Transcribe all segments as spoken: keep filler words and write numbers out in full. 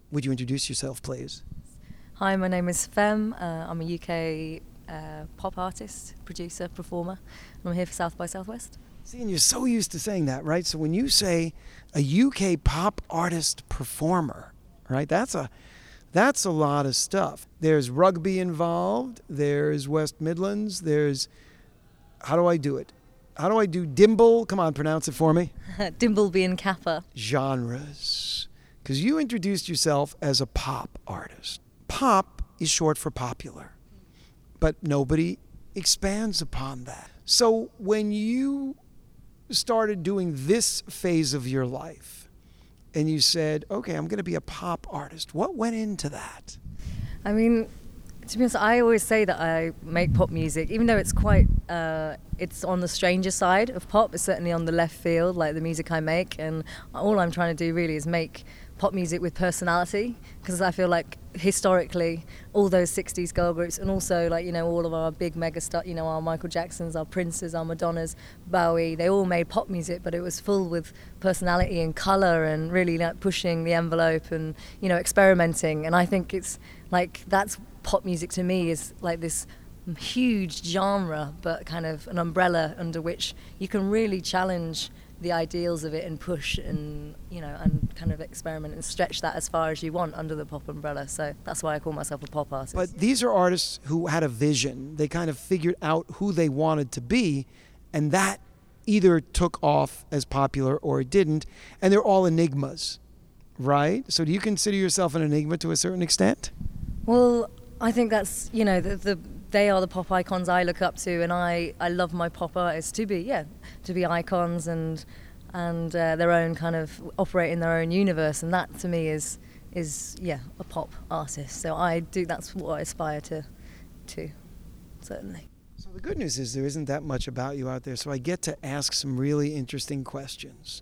Would you introduce yourself, please? Hi, my name is Fem. Uh, I'm a U K uh, pop artist, producer, performer. And I'm here for South by Southwest. See, and you're so used to saying that, right? So when you say a U K pop artist performer, right, that's a that's a lot of stuff. There's rugby involved. There's West Midlands. There's, how do I do it? How do I do Dimble? Come on, pronounce it for me. Dimbleby and Kappa. Genres. Because you introduced yourself as a pop artist. Pop is short for popular, but nobody expands upon that. So when you started doing this phase of your life and you said, okay, I'm going to be a pop artist, what went into that? I mean, to be honest, I always say that I make pop music, even though it's quite, uh, it's on the stranger side of pop. It's certainly on the left field, like the music I make. And all I'm trying to do really is make pop music with personality, because I feel like historically all those sixties girl groups, and also like, you know, all of our big mega stars, you know, our Michael Jacksons, our Princes, our Madonnas, Bowie, they all made pop music, but it was full with personality and colour and really like pushing the envelope and, you know, experimenting. And I think it's like, that's pop music to me, is like this huge genre, but kind of an umbrella under which you can really challenge the ideals of it and push and, you know, and kind of experiment and stretch that as far as you want under the pop umbrella. So that's why I call myself a pop artist. But these are artists who had a vision. They kind of figured out who they wanted to be, and that either took off as popular or it didn't, and they're all enigmas, right? So do you consider yourself an enigma to a certain extent? Well, I think that's, you know, the, the they are the pop icons I look up to, and I, I love my pop artists to be, yeah, to be icons and and uh, their own kind of operate in their own universe, and that to me is is yeah a pop artist. So I do, that's what I aspire to, to certainly. So the good news is there isn't that much about you out there, so I get to ask some really interesting questions.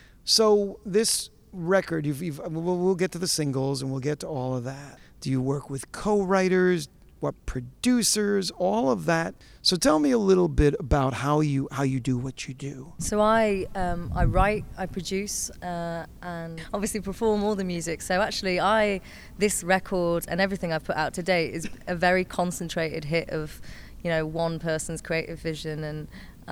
So this record, you've, you've we'll, we'll get to the singles and we'll get to all of that. Do you work with co-writers? What producers, all of that. So tell me a little bit about how you how you do what you do. So I um, I write, I produce, uh, and obviously perform all the music. So actually, I this record and everything I've put out to date is a very concentrated hit of, you know, one person's creative vision and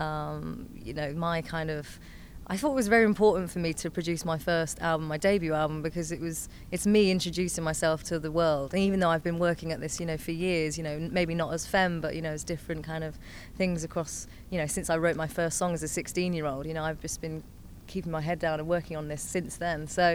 um, you know, my kind of. I thought it was very important for me to produce my first album, my debut album, because it was it's me introducing myself to the world. And even though I've been working at this, you know, for years, you know, maybe not as Femme, but, you know, as different kind of things across, you know, since I wrote my first song as a sixteen-year-old, you know, I've just been keeping my head down and working on this since then. So,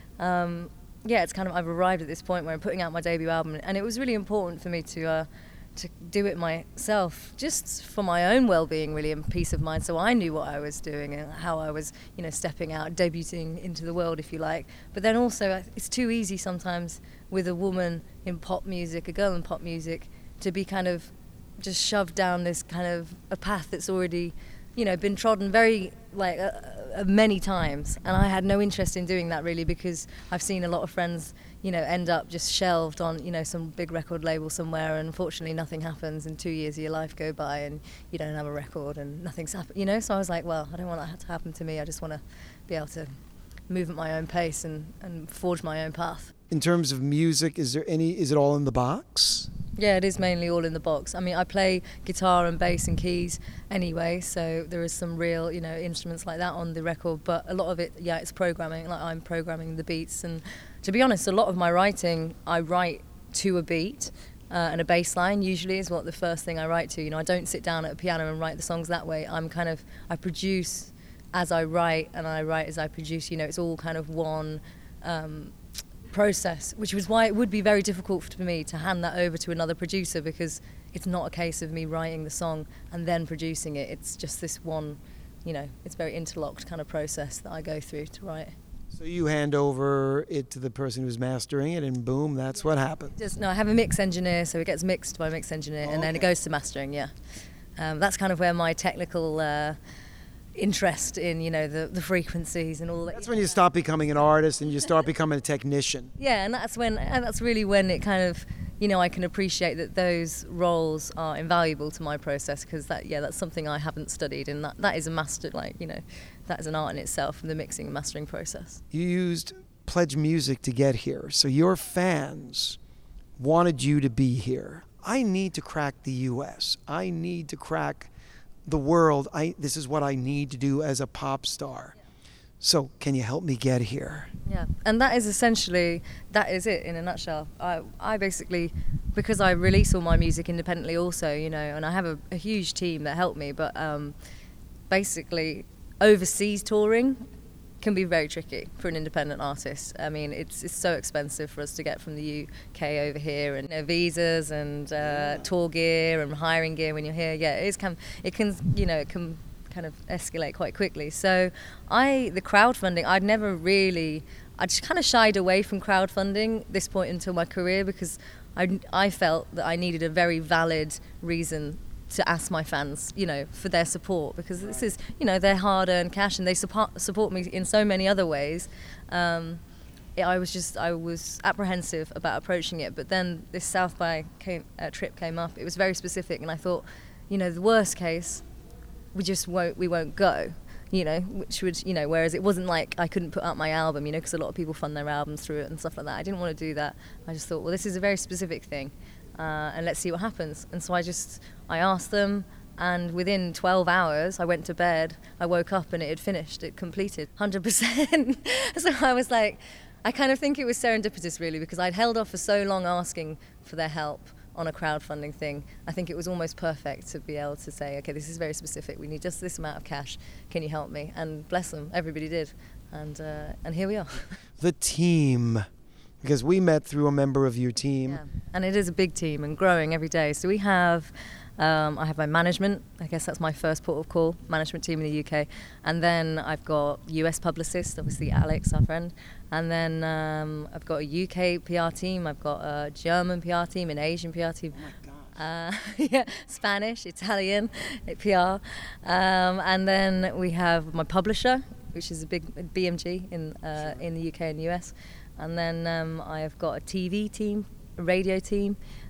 um, yeah, it's kind of, I've arrived at this point where I'm putting out my debut album, and it was really important for me to uh, to do it myself, just for my own well-being really and peace of mind, so I knew what I was doing and how I was, you know, stepping out, debuting into the world, if you like. But then also it's too easy sometimes with a woman in pop music, a girl in pop music, to be kind of just shoved down this kind of a path that's already, you know, been trodden very like uh, uh, many times, and I had no interest in doing that really, because I've seen a lot of friends, you know, end up just shelved on, you know, some big record label somewhere, and unfortunately nothing happens, and two years of your life go by and you don't have a record and nothing's happened, you know. So I was like, well, I don't want that to happen to me. I just want to be able to move at my own pace and, and forge my own path. In terms of music, is there any, is it all in the box? Yeah, it is mainly all in the box. I mean, I play guitar and bass and keys anyway, so there is some real, you know, instruments like that on the record, but a lot of it, yeah, it's programming, like I'm programming the beats. And to be honest, a lot of my writing, I write to a beat, uh, and a bass line usually is what the first thing I write to. You know, I don't sit down at a piano and write the songs that way. I'm kind of, I produce as I write, and I write as I produce. You know, it's all kind of one um, process, which was why it would be very difficult for me to hand that over to another producer, because it's not a case of me writing the song and then producing it. It's just this one, you know, it's very interlocked kind of process that I go through to write. So you hand over it to the person who's mastering it, and boom, that's what happens. Just, no, I have a mix engineer, so it gets mixed by a mix engineer, Oh, and then okay. it goes to mastering, yeah. Um, that's kind of where my technical uh, interest in, you know, the, the frequencies and all that. That's when you stop becoming an artist and you start becoming a technician. Yeah, and that's when, and that's really when it kind of, you know, I can appreciate that those roles are invaluable to my process, because that, yeah, that's something I haven't studied, and that, that is a master, like, you know, that is an art in itself, the mixing and mastering process. You used Pledge Music to get here. So your fans wanted you to be here. I need to crack the U S. I need to crack the world. I this is what I need to do as a pop star. So can you help me get here? Yeah, and that is essentially, that is it in a nutshell. I, I basically, because I release all my music independently also, you know, and I have a, a huge team that help me, but um, basically overseas touring can be very tricky for an independent artist. I mean, it's it's so expensive for us to get from the U K over here, and you know, visas and uh, yeah. tour gear and hiring gear when you're here. Yeah, it is can it can you know it can kind of escalate quite quickly. So I the crowdfunding, I'd never really I just kind of shied away from crowdfunding this point into my career because I I felt that I needed a very valid reason to ask my fans, you know, for their support, because this is, you know, their hard-earned cash and they support support me in so many other ways. Um, it, I was just, I was apprehensive about approaching it, but then this South by came, uh, trip came up. It was very specific, and I thought, you know, the worst case, we just won't, we won't go, you know, which would, you know, whereas it wasn't like I couldn't put out my album, you know, because a lot of people fund their albums through it and stuff like that. I didn't want to do that. I just thought, well, this is a very specific thing. Uh, and let's see what happens. And so I just, I asked them, and within twelve hours, I went to bed, I woke up and it had finished, it completed, one hundred percent. So I was like, I kind of think it was serendipitous really, because I'd held off for so long asking for their help on a crowdfunding thing. I think it was almost perfect to be able to say, okay, this is very specific, we need just this amount of cash, can you help me? And bless them, everybody did. And, uh, and here we are. The team. Because we met through a member of your team. Yeah. And it is a big team and growing every day. So we have, um, I have my management, I guess that's my first port of call, management team in the U K. And then I've got U S publicist, obviously Alex, our friend. And then um, I've got a U K P R team, I've got a German P R team, an Asian P R team. Oh my Uh, yeah, Spanish, Italian P R. Um, and then we have my publisher, which is a big B M G in, uh, in the U K and U S. And then um, I have got a T V team, a radio team.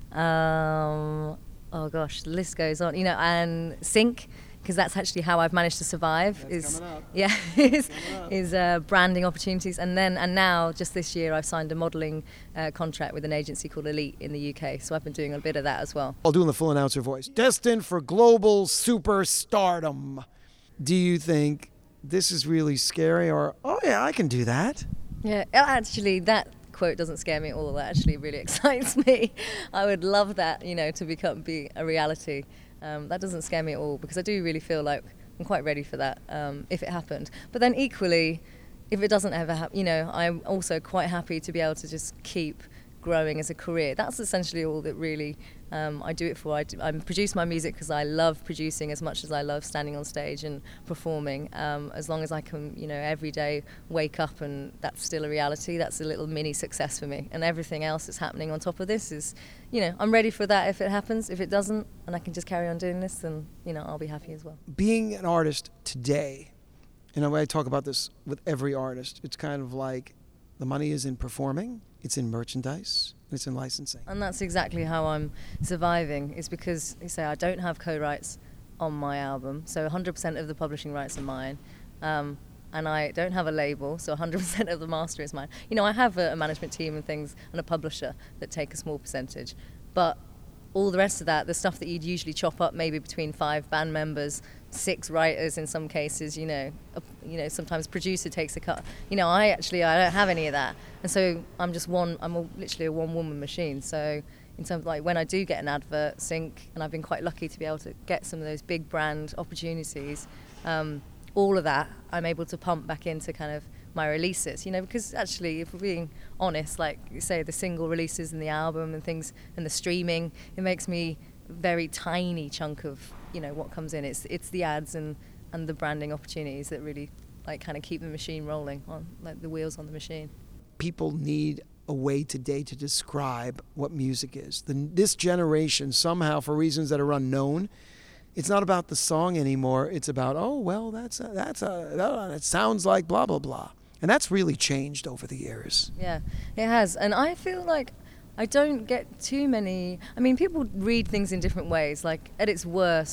Um, oh gosh, the list goes on. You know, and Sync, because that's actually how I've managed to survive. That's is coming up. Yeah, is, is uh, branding opportunities. And then and now, just this year, I've signed a modelling uh, contract with an agency called Elite in the U K. So I've been doing a bit of that as well. I'll do in the full announcer voice. Destined for global superstardom. Do you think this is really scary, or oh yeah, I can do that? Yeah, actually, that quote doesn't scare me at all. That actually really excites me. I would love that, you know, to become be a reality. Um, that doesn't scare me at all, because I do really feel like I'm quite ready for that um, if it happened. But then equally, if it doesn't ever happen, you know, I'm also quite happy to be able to just keep growing as a career. That's essentially all that really um, I do it for. I, do, I produce my music because I love producing as much as I love standing on stage and performing. Um, as long as I can, you know, every day wake up and that's still a reality, that's a little mini success for me. And everything else that's happening on top of this is, you know, I'm ready for that if it happens. If it doesn't, and I can just carry on doing this, then, you know, I'll be happy as well. Being an artist today, you know, I talk about this with every artist, it's kind of like the money is in performing, it's in merchandise, it's in licensing. And that's exactly how I'm surviving, is because, you say, I don't have co-writes on my album, so one hundred percent of the publishing rights are mine. Um, and I don't have a label, so one hundred percent of the master is mine. You know, I have a, a management team and things, and a publisher that take a small percentage. But all the rest of that, the stuff that you'd usually chop up maybe between five band members, six writers in some cases, you know, a, you know, sometimes producer takes a cut. You know, I actually, I don't have any of that. And so I'm just one, I'm a, literally a one-woman machine. So in terms of like when I do get an advert, Sync, and I've been quite lucky to be able to get some of those big brand opportunities, um, all of that I'm able to pump back into kind of my releases, you know, because actually, if we're being honest, like you say, the single releases and the album and things and the streaming, it makes me a very tiny chunk of, you know, what comes in. It's it's the ads and, and the branding opportunities that really like kind of keep the machine rolling, on like the wheels on the machine. People need a way today to describe what music is. The, this generation, somehow, for reasons that are unknown, it's not about the song anymore. It's about, oh, well, that's a, that's a, it sounds like blah, blah, blah. And that's really changed over the years. Yeah, it has. And I feel like I don't get too many, I mean, people read things in different ways. Like, at its worst,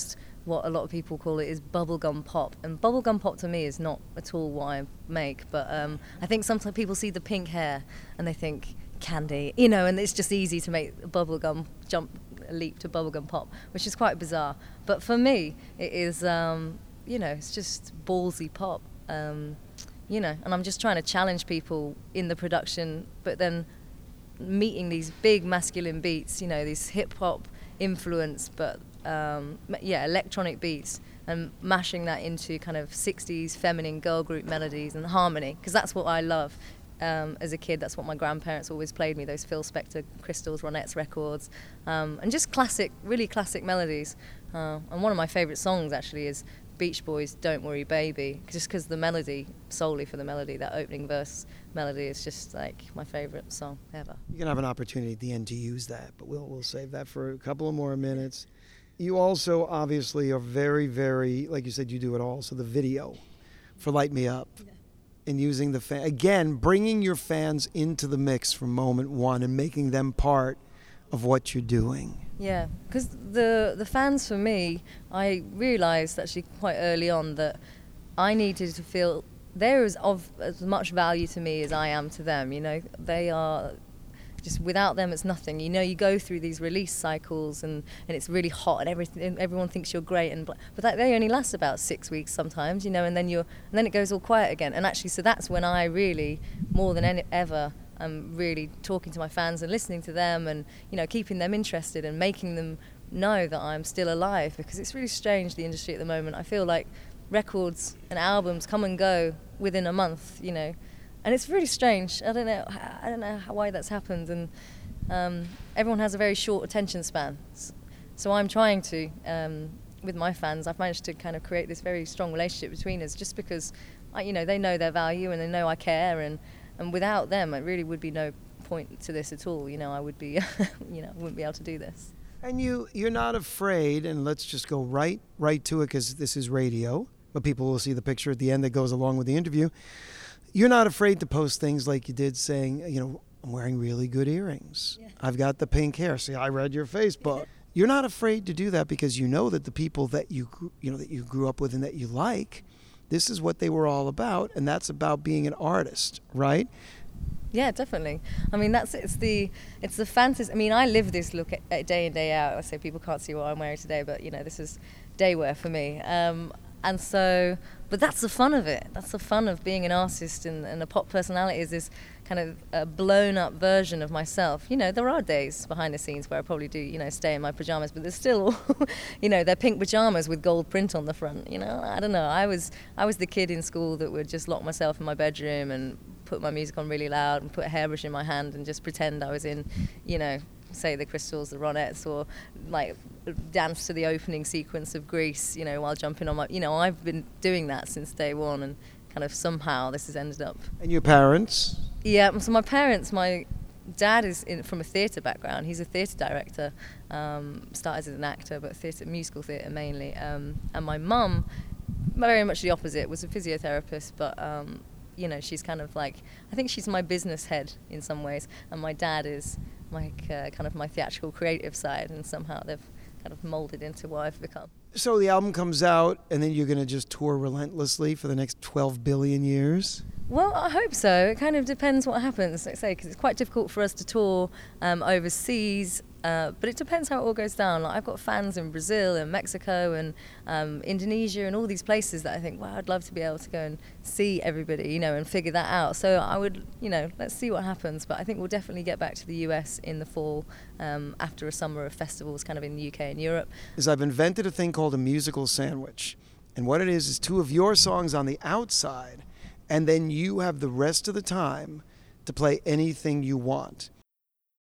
what a lot of people call it is bubblegum pop. And bubblegum pop to me is not at all what I make, but um, I think sometimes people see the pink hair and they think candy, you know, and it's just easy to make bubblegum jump leap to bubblegum pop, which is quite bizarre. But for me, it is, um, you know, it's just ballsy pop, um, you know, and I'm just trying to challenge people in the production, but then meeting these big masculine beats, you know, these hip-hop influence, but um, yeah, electronic beats, and mashing that into kind of sixties feminine girl group melodies and harmony, because that's what I love. Um, as a kid, that's what my grandparents always played me, those Phil Spector, Crystals, Ronettes records, um, and just classic, really classic melodies. Uh, and one of my favourite songs actually is Beach Boys' Don't Worry Baby, just because the melody, solely for the melody, that opening verse melody is just like my favourite song ever. You're going to have an opportunity at the end to use that, but we'll, we'll save that for a couple of more minutes. You also obviously are very, very, like you said, you do it all, so the video for Light Me Up. Yeah. And using the fan, again, bringing your fans into the mix from moment one and making them part of what you're doing. Yeah, because the the fans for me, I realised actually quite early on that I needed to feel they're as of as much value to me as I am to them. You know, they are. Just without them, it's nothing. You know, you go through these release cycles, and, and it's really hot, and everything. And everyone thinks you're great, and but that they only last about six weeks sometimes. You know, and then you're, and then it goes all quiet again. And actually, so that's when I really, more than any, ever, am really talking to my fans and listening to them, and you know, keeping them interested and making them know that I'm still alive. Because it's really strange, the industry at the moment. I feel like records and albums come and go within a month. You know. And it's really strange. I don't know. I don't know how, why that's happened. And um, everyone has a very short attention span. So I'm trying to, um, with my fans, I've managed to kind of create this very strong relationship between us, just because, I, you know, they know their value and they know I care. And, and without them, it really would be no point to this at all. You know, I would be, you know, wouldn't be able to do this. And you, you're not afraid. And let's just go right, right to it, because this is radio, but people will see the picture at the end that goes along with the interview. You're not afraid to post things like you did, saying, you know, I'm wearing really good earrings. Yeah. I've got the pink hair. See, I read your Facebook. You're not afraid to do that because you know that the people that you, you know, that you grew up with and that you like, this is what they were all about, and that's about being an artist, right? Yeah, definitely. I mean, that's it's the it's the fantasy. I mean, I live this look at, at day in, day out. I say people can't see what I'm wearing today, but you know, this is day wear for me. Um, and so. But that's the fun of it. That's the fun of being an artist, and, and a pop personality is this kind of a blown up version of myself. You know, there are days behind the scenes where I probably do, you know, stay in my pajamas, but there's still, you know, they're pink pajamas with gold print on the front. You know, I don't know. I was I was the kid in school that would just lock myself in my bedroom and put my music on really loud and put a hairbrush in my hand and just pretend I was in, you know, say the Crystals, the Ronettes, or like dance to the opening sequence of Grease, you know, while jumping on my, you know, I've been doing that since day one, and kind of somehow this has ended up. And your parents? Yeah, so my parents, my dad is in, from a theatre background. He's a theatre director, um, started as an actor, but theatre, musical theatre mainly. Um, and my mum, very much the opposite, was a physiotherapist, but um, you know, she's kind of like, I think she's my business head in some ways, and my dad is like uh, kind of my theatrical creative side, and somehow they've kind of molded into what I've become. So the album comes out, and then you're going to just tour relentlessly for the next twelve billion years? Well, I hope so. It kind of depends what happens, like I say, because it's quite difficult for us to tour um, overseas, uh, but it depends how it all goes down. Like, I've got fans in Brazil and Mexico and um, Indonesia and all these places that I think, wow, I'd love to be able to go and see everybody, you know, and figure that out. So I would, you know, let's see what happens. But I think we'll definitely get back to the U S in the fall um, after a summer of festivals kind of in the U K and Europe. Is I've invented a thing called a musical sandwich. And what it is is two of your songs on the outside, and then you have the rest of the time to play anything you want.